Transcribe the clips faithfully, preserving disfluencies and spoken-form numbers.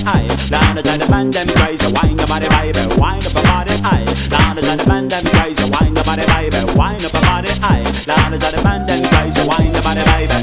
aye. Down the the man them crazy, wind your body, baby, wind up your body, aye. Down the the man them crazy, wind your body, baby, wind up your body, aye. Down the the man them crazy, wind your body, baby.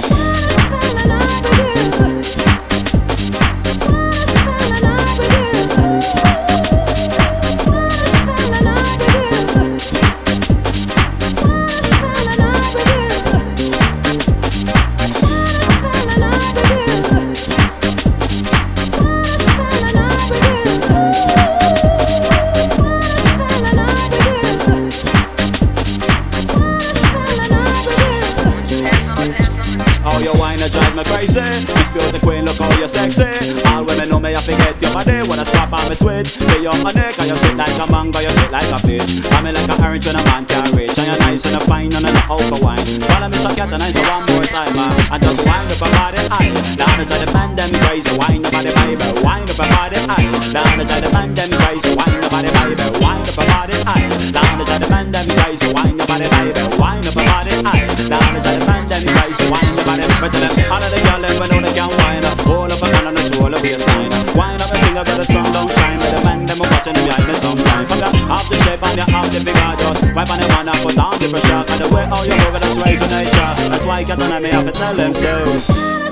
Drive me crazy, Miss Beauty Queen, look how you're sexy. All women know me, I forget your body. When I strap on me switch, lay on my neck, and you sit like a mango, you sit like a peach. I'm like an orange when a man can't reach. And you're nice and you're fine and you're out for wine. Follow me so cat and I say one more time, man. And just wind up your body, aye. Down the the man them crazy, wind your body, baby. Wind up your body, aye. Down the the man them crazy, wind your body, baby. Wind up your body, aye. Down the the man them crazy, wind your body, baby. Wind up your body, aye. Down the the man them crazy, wind your body, baby. All of the girls them we know they can wine up. Hold up a hand on the shoulder waistline. Wine up a finger till the sun don't shine. But the man them are watching them behind the sometime. From the half the shape and the half the figure just wipe on the one and put down the pressure. And the way how you move it, that's right to nature. That's why I get on me, I have to tell them so.